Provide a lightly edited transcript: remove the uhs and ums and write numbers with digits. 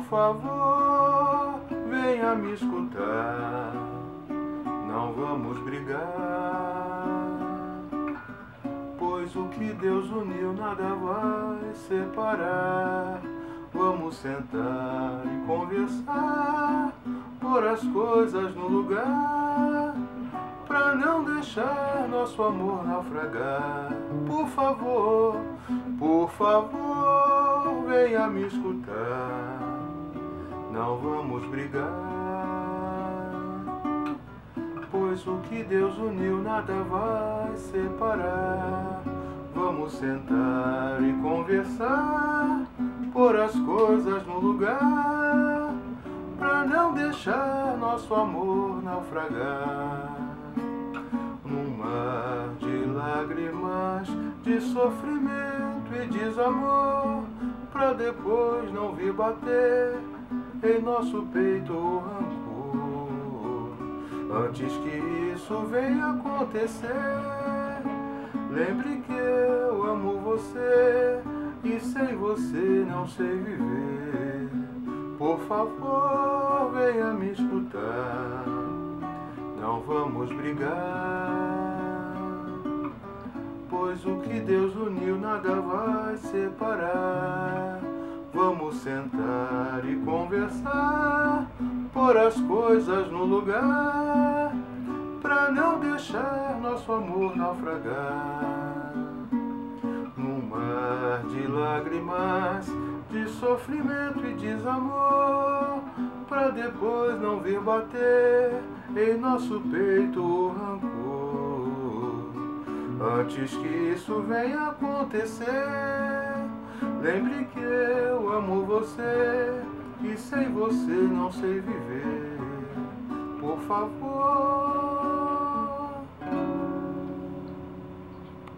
favor, venha me escutar. Não vamos brigar, pois o que Deus uniu nada vai separar. Vamos sentar e conversar, pôr as coisas no lugar, pra não deixar nosso amor naufragar. Por favor, venha me escutar. Não vamos brigar, pois o que Deus uniu nada vai separar. Vamos sentar e conversar, pôr as coisas no lugar, pra não deixar nosso amor naufragar. Num mar de lágrimas, de sofrimento e desamor, pra depois não vir bater em nosso peito o rancor. Antes que isso venha acontecer, lembre que eu amo você e sem você não sei viver. Por favor, venha me escutar. Não vamos brigar, pois o que Deus uniu nada vai separar. Vamos sentar e conversar, pôr as coisas no lugar, pra não deixar nosso amor naufragar. Num mar de lágrimas, de sofrimento e desamor, pra depois não vir bater em nosso peito o rancor. Antes que isso venha acontecer, lembre que eu amo você e sem você não sei viver. Por favor,